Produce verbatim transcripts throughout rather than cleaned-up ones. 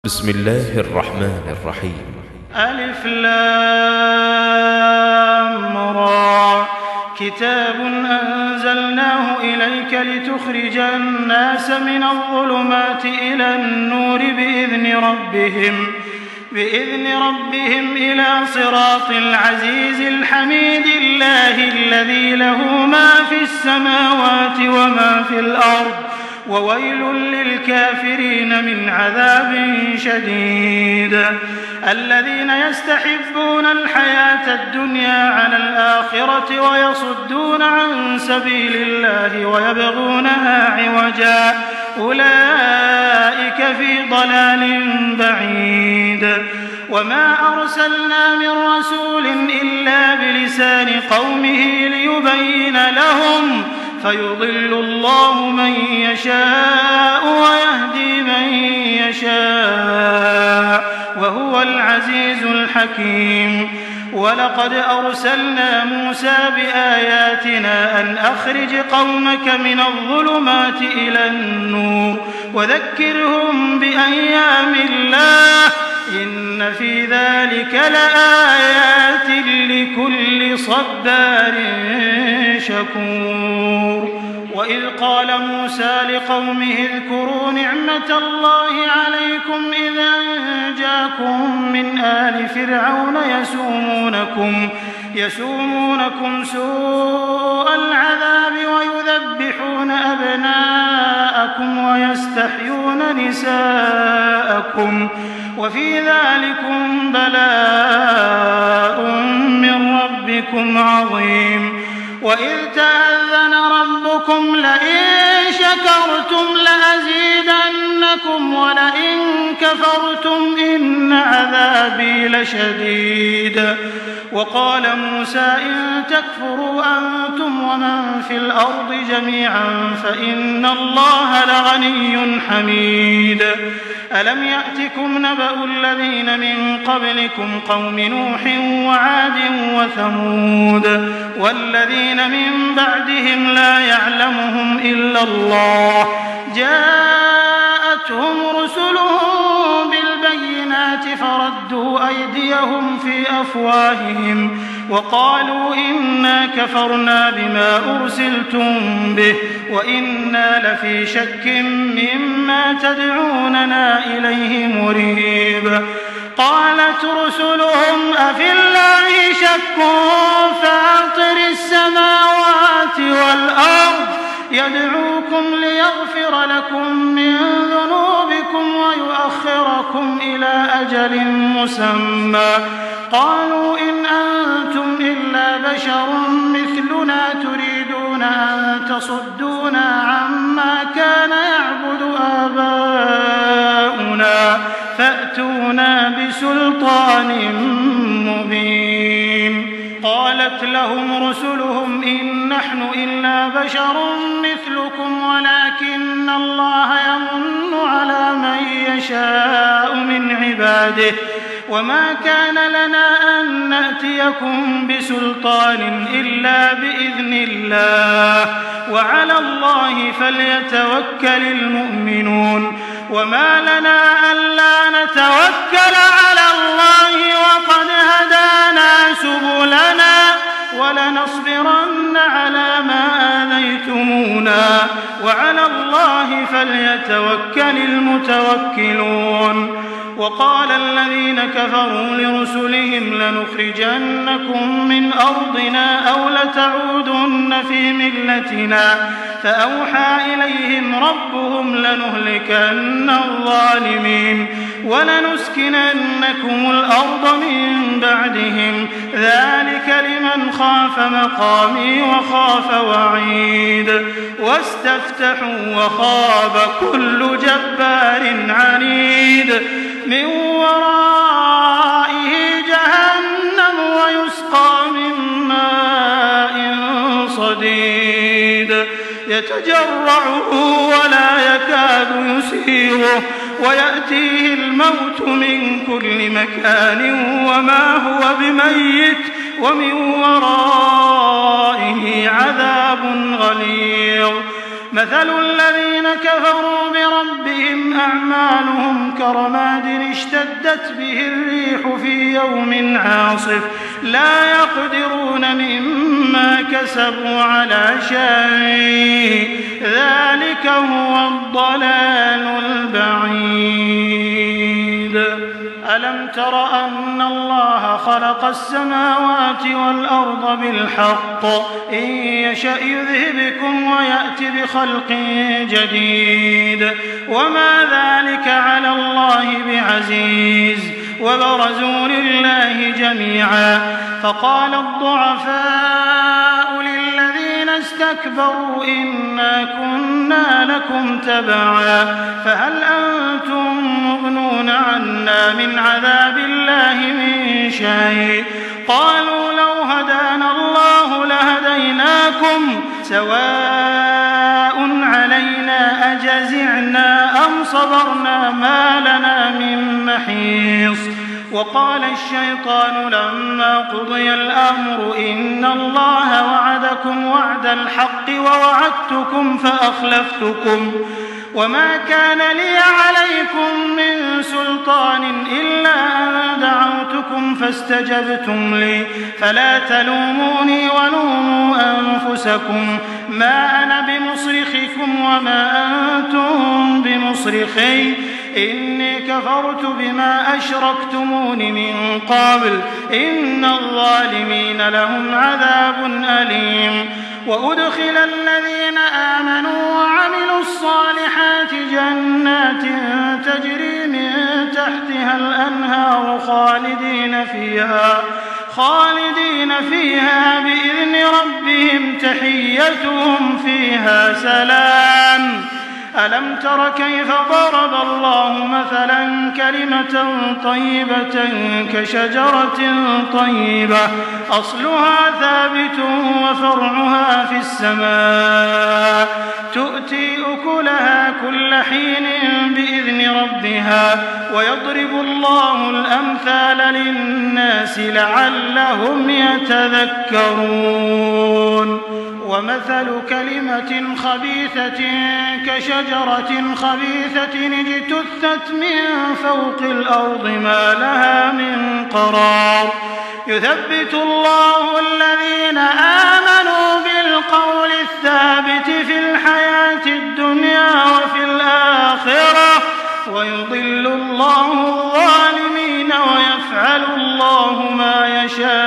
بسم الله الرحمن الرحيم. ألف لام را كتاب أنزلناه إليك لتخرج الناس من الظلمات إلى النور بإذن ربهم بإذن ربهم إلى صراط العزيز الحميد الله الذي له ما في السماوات وما في الأرض وويل للكافرين من عذاب شديد. الذين يستحبون الحياة الدنيا على الآخرة ويصدون عن سبيل الله ويبغونها عوجا أولئك في ضلال بعيد. وما أرسلنا من رسول إلا بلسان قومه ليبين لهم فيضل الله من يشاء ويهدي من يشاء وهو العزيز الحكيم. ولقد أرسلنا موسى بآياتنا أن أخرج قومك من الظلمات إلى النور وذكرهم بأيام الله إن في ذلك لآيات لكل صبار شكور. وإذ قال موسى لقومه اذكروا نعمة الله عليكم إذا أنجاكم من آل فرعون يسومونكم, يسومونكم سوء العذاب ويذبحون أبناءكم ويستحيون نساءكم وفي ذلكم بلاء من ربكم عظيم. وإذ تأذن ربكم لئن شكرتم لأزيدنكم ولئن كفرتم إن عذابي لشديد. وقال موسى إن تكفروا أنتم ومن في الأرض جميعا فإن الله لغني حميد. ألم يأتكم نبأ الذين من قبلكم قوم نوح وعاد وثمود والذين من بعدهم لا يعلمهم إلا الله جاءتهم رسلهم بالبينات فردوا أيديهم في أفواههم وقالوا إنا كفرنا بما أرسلتم به وإنا لفي شك مما تدعوننا إليه مريب. قالت رسلهم أفي الله شك فاطر السماوات والأرض يدعوكم ليغفر لكم من ذنوبكم ويؤخركم إلى أجل مسمى قالوا إن أنتم إلا بشر مثلنا تريدون أن تصدونا عما كان يعبد آباؤنا فأتونا بسلطان مبين. قالت لهم رسلهم إن نحن إلا بشر مثلكم ولكن الله يمن على من يشاء من عباده وما كان لنا أن نأتيكم بسلطان إلا بإذن الله وعلى الله فليتوكل المؤمنون. وما لنا ألا نتوكل على الله وقد هدانا سبلنا ولنصبرن على ما آذيتمونا وعلى الله فليتوكل المتوكلون. وقال الذين كفروا لرسلهم لنخرجنكم من أرضنا أو لتعودن في ملتنا فأوحى إليهم ربهم لنهلكن الظالمين ولنسكننكم الأرض من بعدهم ذلك لمن خاف مقامي وخاف وعيد. واستفتحوا وخاب كل جبار عنيد من ورائه جهنم ويسقى من ماء صديد يتجرعه ولا يكاد يسيغه ويأتيه الموت من كل مكان وما هو بميت ومن ورائه عذاب غليظ. مثل الذين كفروا بربهم أعمالهم كرماد اشتدت به الريح في يوم عاصف لا يقدرون مما كسبوا على شيء ذلك هو الضلال البعيد. ألم تر أن الله خلق السماوات والأرض بالحق إن يشأ يذهبكم ويأت بخلق جديد وما ذلك على الله بعزيز. وبرزوا لله جميعا فقال الضعفاء للذين استكبروا إنا كنا لكم تبعا فهل أنتم مغنون عنا من عذاب الله من شيء قالوا لو هدانا الله لهديناكم سواء علينا أجزعنا أم صبرنا ما لنا من محيص. وقال الشيطان لما قضي الأمر إن الله وعدكم وعد الحق ووعدتكم فأخلفتكم وما كان لي عليكم من سلطان إلا أن دعوتكم فاستجبتم لي فلا تلوموني ولوموا أنفسكم ما أنا بمصرخكم وما أنتم بمصرخي إني كفرت بما أشركتمون من قبل إن الظالمين لهم عذاب أليم. وأدخل الذين آمنوا وعملوا الصالحات جنات تجري من تحتها الأنهار خالدين فيها خالدين فيها بإذن ربهم تحيتهم فيها سلام. ألم تر كيف ضرب الله مثلا كلمة طيبة كشجرة طيبة أصلها ثابت وفرعها في السماء تؤتي أكلها كل حين بإذن ربها ويضرب الله الأمثال للناس لعلهم يتذكرون. ومثل كلمة خبيثة كشجرة خبيثة اجتثت من فوق الأرض ما لها من قرار يثبت الله الذين آمنوا بالقول الثابت في الحياة الدنيا وفي الآخرة ويضل الله الظالمين ويفعل الله ما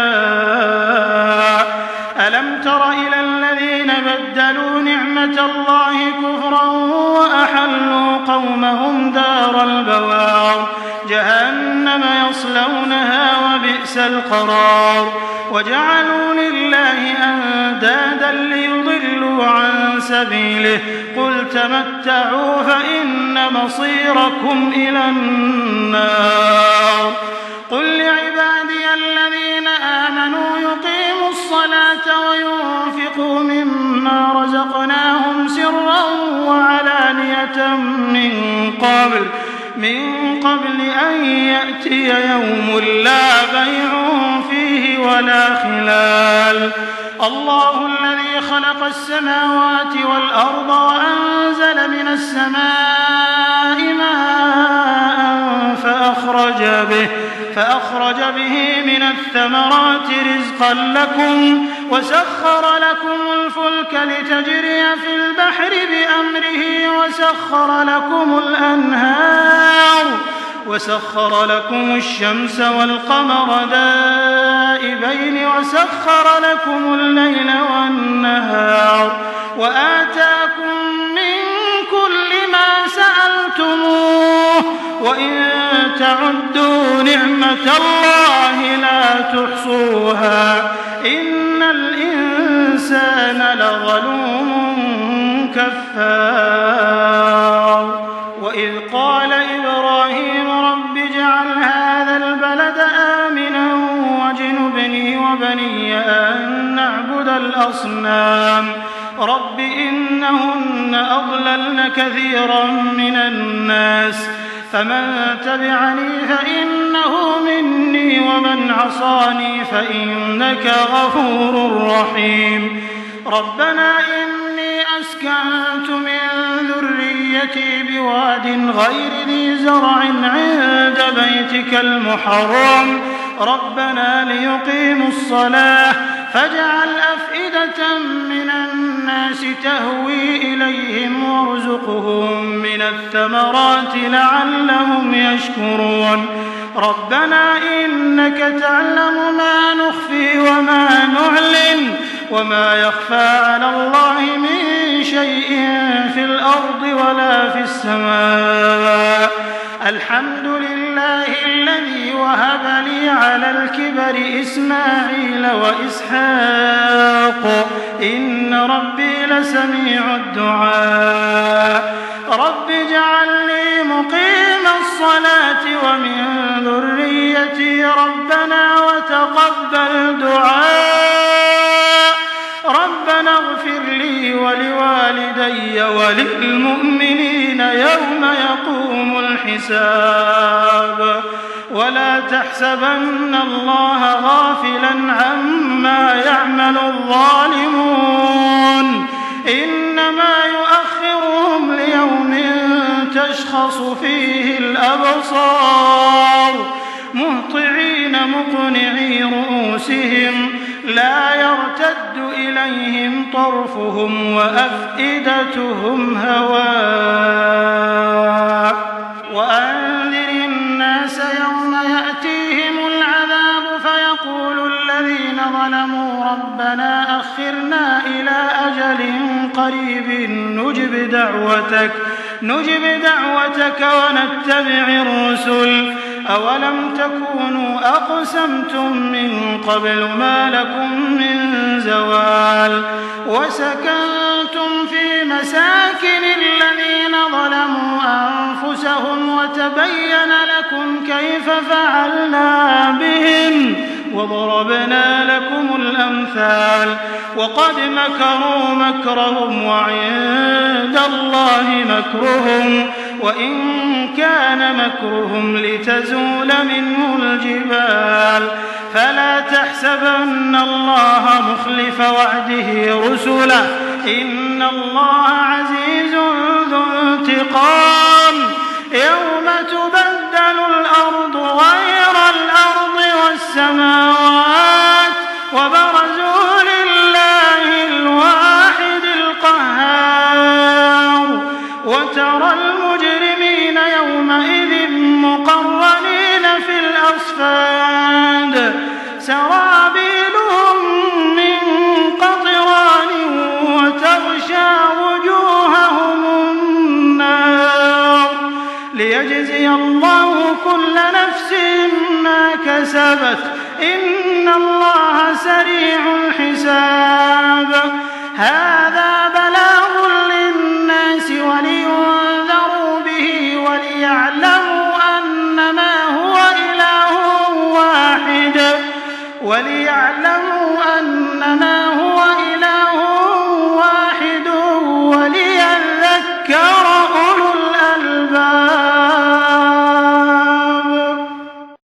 يشاء. ألم تر إلى الذين بدلوا نعمة الله كفرا وأحلوا قومهم دار البوار جهنم يصلونها وبئس القرار وجعلوا لله أندادا ليضلوا عن سبيله قل تمتعوا فإن مصيركم إلى النار. قل لعبادي الذين آمنوا يقيموا الصلاة وينفقوا مما رزقناهم سرا وعلانية من قبل من قبل أن يأتي يوم لا بيع فيه ولا خلال. الله الذي خلق السماوات والأرض وأنزل من السماء ماء فأخرج به فأخرج به من الثمرات رزقا لكم وسخر لكم الفلك لتجري في البحر بأمره وسخر لكم الأنهار وسخر لكم الشمس والقمر دائبين وسخر لكم الليل والنهار وآتاكم من كل ما سألتموه وإن تعدوا نعمة الله لا تحصوها إن الإنسان لظلوم كفار. وإذ قال إبراهيم رب اجعل هذا البلد آمنا واجنبني وبني أن نعبد الأصنام رب إنهن أضللن كثيرا من الناس فمن تبعني فإنه مني ومن عصاني فإنك غفور رحيم. ربنا إني أسألك أسكنت من ذريتي بواد غير ذي زرع عند بيتك المحرم ربنا ليقيموا الصلاة فاجعل أفئدة من الناس تهوي إليهم وارزقهم من الثمرات لعلهم يشكرون ربنا إنك تعلم ما نخفي وما نعلن وما يخفى على الله من شيء في الأرض ولا في السماء الحمد لله الذي وهب لي على الكبر إسماعيل وإسحاق إن ربي لسميع الدعاء رب اجعلني مقيم الصلاة ومن ذريتي ربنا وتقبل دعاء ربنا اغفر لي ولوالدي وللمؤمنين يوم يقوم الحساب ولا تحسبن الله غافلا عما يعمل الظالمون إنما يؤخرهم ليوم تشخص فيه الأبصار مهطعين مقنعي رؤوسهم لا يرتد إليهم طرفهم وأفئدتهم هواء وأنذر الناس يوم يأتيهم العذاب فيقول الذين ظلموا ربنا أخرنا إلى أجل قريب نجب دعوتك نجب دعوتك ونتبع الرسل أولم تكونوا أقسمتم من قبل ما لكم من زوال وسكنتم في مساكن الذين ظلموا أنفسهم وتبين لكم كيف فعلنا بهم وضربنا لكم الأمثال وقد مكروا مكرهم وعند الله مكرهم وإن كان مكرهم لتزول منه الجبال فلا تحسبن الله مخلف وعده رسله إن الله عزيز ذو انتقام يوم تبدل الأرض غير الأرض والسماوات وبرزوا لله الواحد القهار وترى المجرمين يومئذ مقرنين في الأصفاد سرابيلهم من قطران وتغشى وجوههم النار ليجزي الله كل نفس ما كسبت إن الله سريع الحساب هذا بلاغ للناس ولينذروا به وليعلموا أنما هو إله واحد وليعلموا